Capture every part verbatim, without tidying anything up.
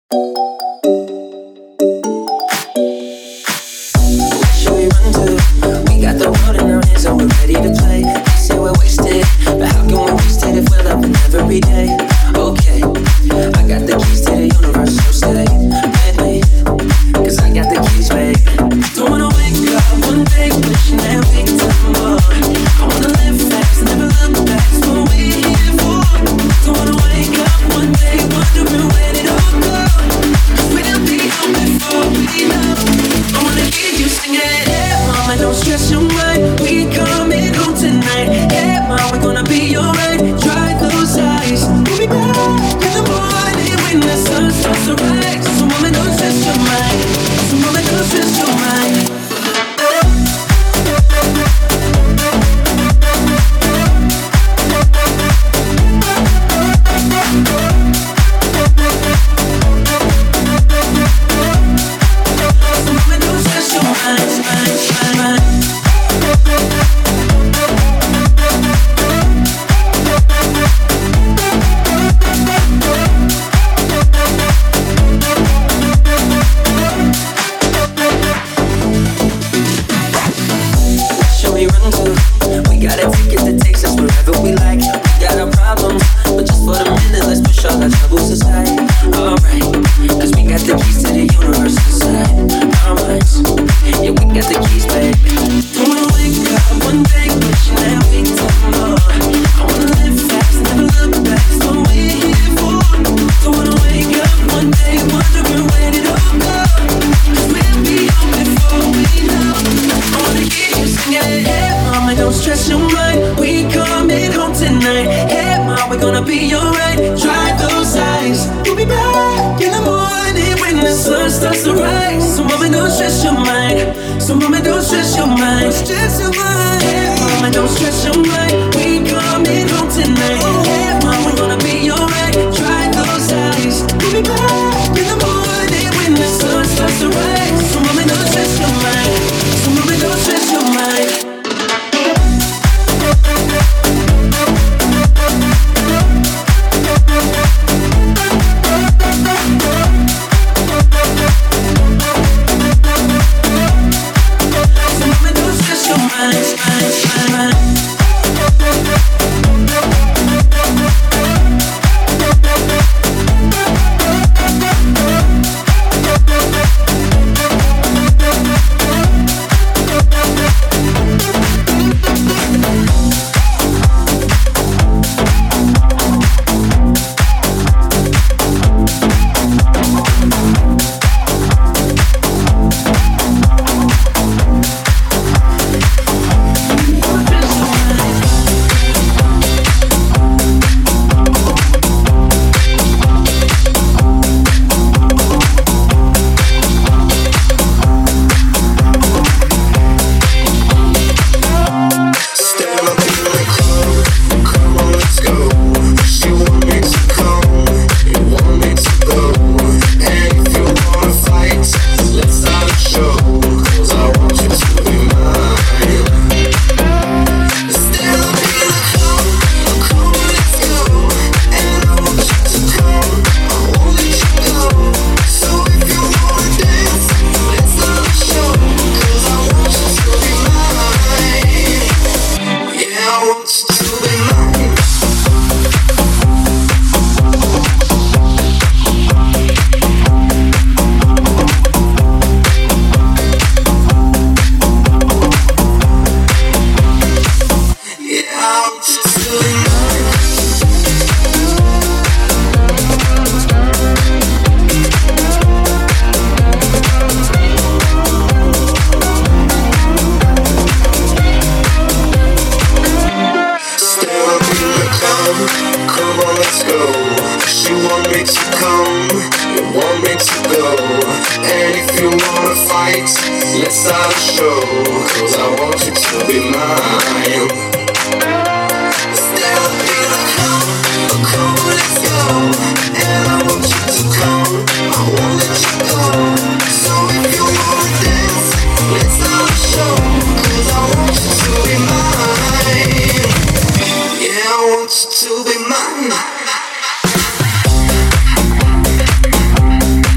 To be mine.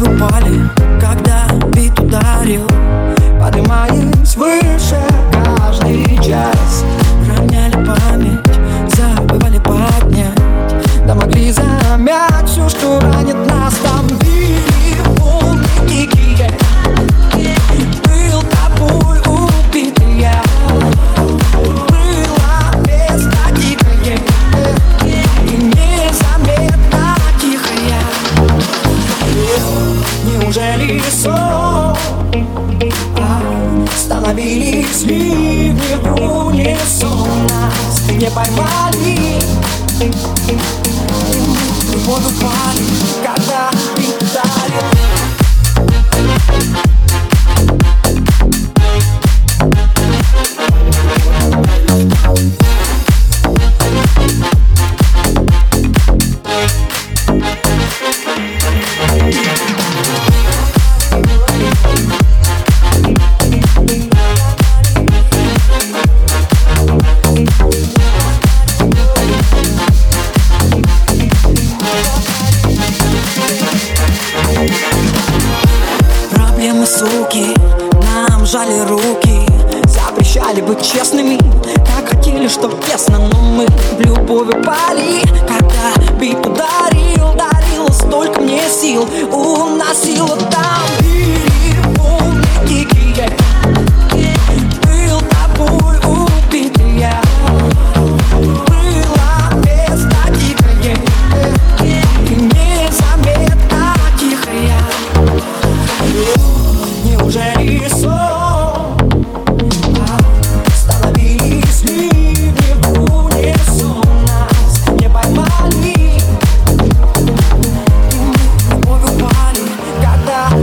любовью пали, когда бит ударил, поднимаясь выше каждый час. Равняли память, забывали поднять, да могли замять все, что ранит нас. Там били волны дикие, был тобой убитый я. Было место дикое и незаметно тихое. Неужели сон? Становились ливни в унисон, нас не поймали, в воду пали, когда бит ударил. Проблемы, суки, нам жали руки, запрещали быть честными, как хотели, чтоб тесно, но мы в любовь упали. Когда бит ударил, дарило столько мне сил, уносило там били волны дикие, был тобой убитый я. Было место дикое и незаметно тихое. Неужели сон? Становились ливни в унисон, нас не поймали, в любовь упали, когда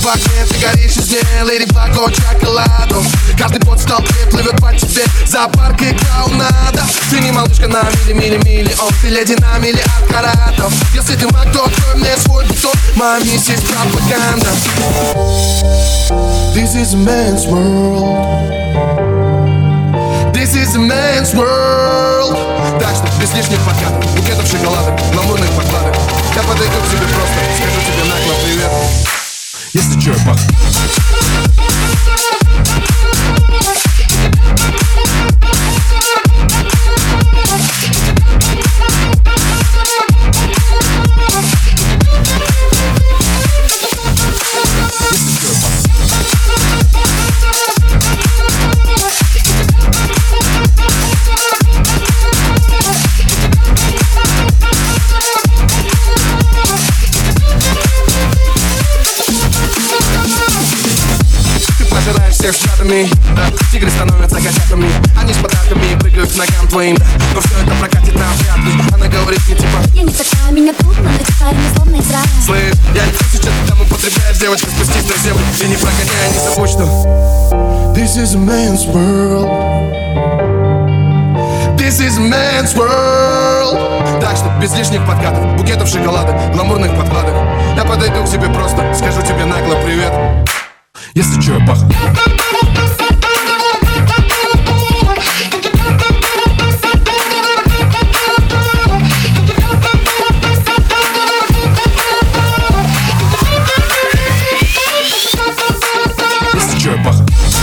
в огне, ты горишь из ней, леди Баго чоколаду. Каждый пот в толпе плывет по тебе, зоопарк и клоунада. Ты не малышка на мили-мили-миллион, ты леди на миллиард каратов. Если ты маг, то открой мне свой бутон, моя миссия есть пропаганда. This is a man's world. This is a man's world. Так что без лишних подкатов, букетов шоколада, гламурных подкладок. Я подойду к тебе просто, скажу тебе нагло привет. Если чё, я пах. Всех штатами, да. Тигры становятся котятами. Они с подарками прыгают к ногам твоим, да. Но все это прокатит нам вряд ли. Она говорит мне типа: я не такая, меня трудно, натекаю мне словно из рая. Слышь, я не хочу сейчас, когда употребляешь, девочка, спустись на землю. И не прогоняй, не забудь, что This is a man's world. This is a man's world. Так что без лишних подкатов, букетов шоколада, гламурных подкладок. Я подойду к тебе просто, скажу тебе нагло привет. Если чё, я пах. Если чё, я пах.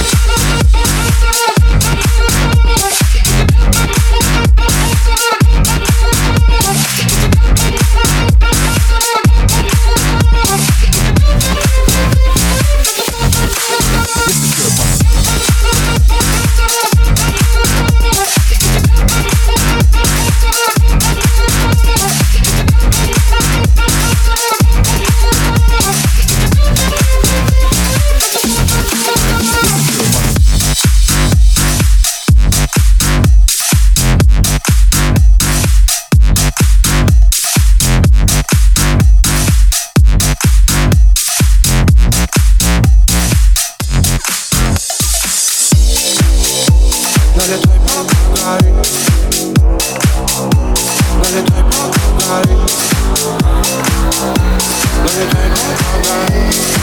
Налетай, помогай. Налетай, помогай. Налетай, помогай.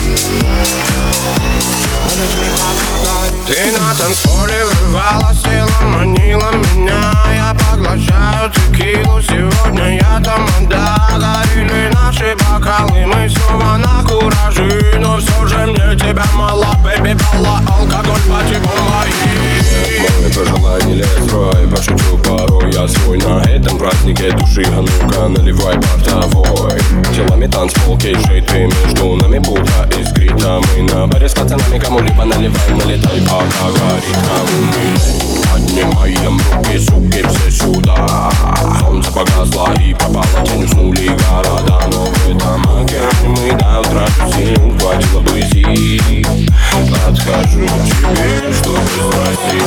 Налетай, помогай. Ты на танцполе врывалась, сила манила меня. Я поглощаю текилу, сегодня я тамада. Горели наши бокалы, мы снова на кураже. Но все же мне тебя мало, бэби, пала. Алкоголь по типу моей. Мой пожелание лез рой, пошучу порой. Я свой на этом празднике души, а ну-ка наливай бортовой. Телами танцпол, кейшей, ты между нами будто искрита. Мы на баре с пацанами кому-либо наливаем, налетай, пока горит камин. Поднимаем руки, суки, все сюда. Солнце погасло и пропало, тень уснули города. Но в этом океане мы до утра тусим, хватило бы сил. Подхожу к тебе, чтобы спросить.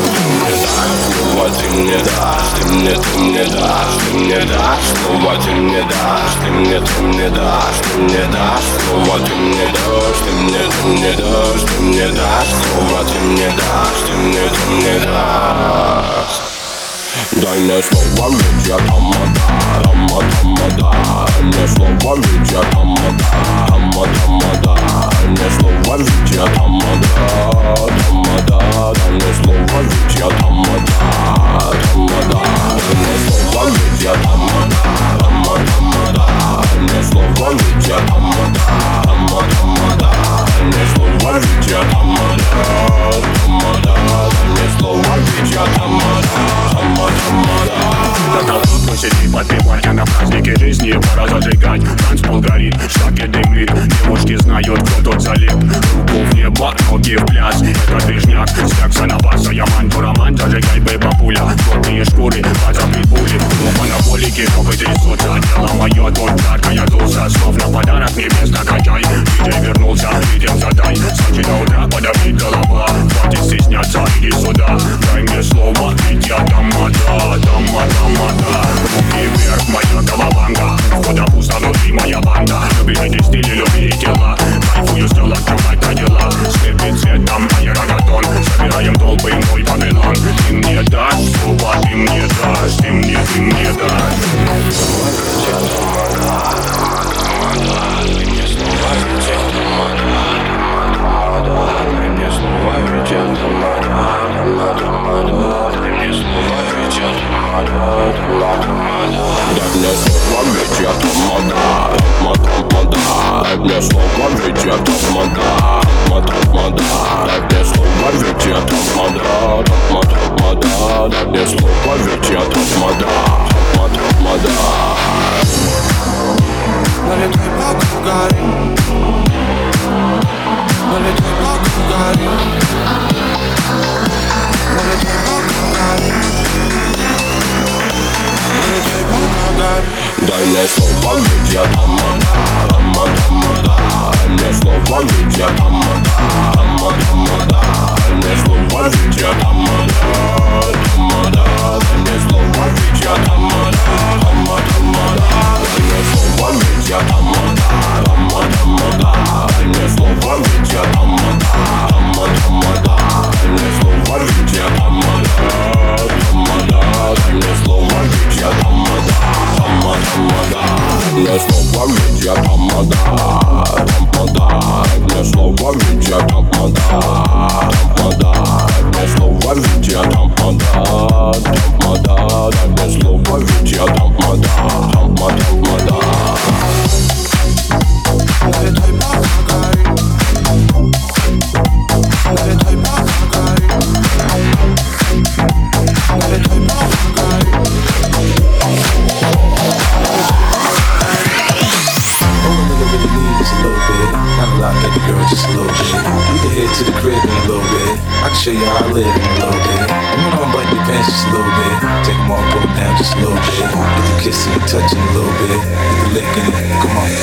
Ты мне дашь, ты мне, ты мне дашь, ты мне дашь, снова ты мне дашь, ты мне, ты мне дашь, ты мне дашь, снова ты мне дашь, ты мне, ты мне дашь, ты мне дашь, снова ты мне дашь, ты мне, ты мне дашь. Дай мне слово, ведь я тамада, тамада, мне слово, ведь я тамада, тамада, мне слово, ведь я тамада, тамада, дай мне слово, ведь я тамада, тамада, мне слово, ведь я тамада, тамада, мне слово, ведь я тамада, тамада, мне слово, ведь я тамада, тамада, мне слово, ведь я тамада. Так трудно сидеть, подпевать, а на празднике жизни пора зажигать. Танцпол горит, штаки дымит, девушки знают, кто тут залип. Руку в небо, ноги в пляс, это движняк, стякса на баса. Я манту роман, зажигай, бэйба пуля. Плотные шкуры, позабыть пули. Оба на полике, кто трясутся. Дело мое, тут жаркая туса. Словно подарок небес, накачай. Диджей вернулся, видел задай. Сочи до утра, подавит голова. Хватит стесняться, иди сюда. Дай мне слово, ведь я тамада, тамада, тамада. Руки вверх, моя голованга. Входа пусто, внутри моя банда. Любите стили, любите тела. Кайфую, сделать, чувак, Налетай по кругам, налетай по кругам, налетай по кругам, налетай по кругам. Дай мне слово, ведь я тамада, тамада, тамада. Дай мне слово, ведь я тамада, тамада, тамада. Дай мне слово, ведь я тамада, тамада. Дай мне слово, ведь я тамада, тамада, тамада. Дай мне слово, ведь я тамада, тамада, тамада. Дай мне слово, ведь я тамада, тамада, тамада. Дай мне слово, ведь я тамада, тамада. Дай мне слово, ведь я тамада, тамада, тамада. Мне слово, ведь я тамада, тамада. Мне слово, ведь я тамада, тамада. Мне слово, ведь я тамада, тамада. Мне слово, ведь я тамада, тамада, тамада. Налетай по кругам, налетай по кругам, налетай по кругам. Just a little bit, not a lot, baby girl, just a little bit. We can head to the crib in a little bit. I can show you how I live in a little bit. I'm gonna unbutton your pants just a little bit. Take them off, pull them down just a little bit. Get the kissing and touching a little bit. Get the licking it, come on.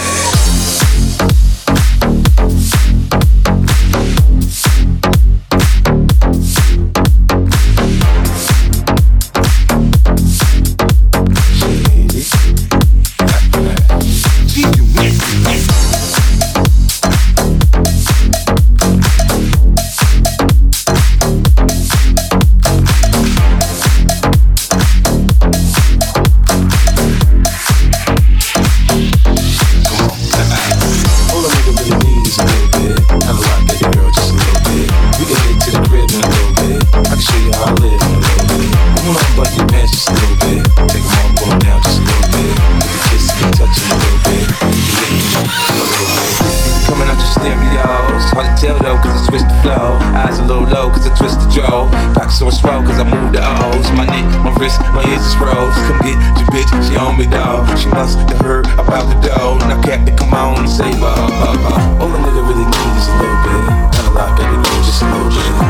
My ears is froze. Come get your bitch, she on me, dawg. She must have heard about the dough. Now Captain, come on and save her. Uh, uh, uh. All a nigga really need is a little bit. Not a lot, baby, no, just a little bit.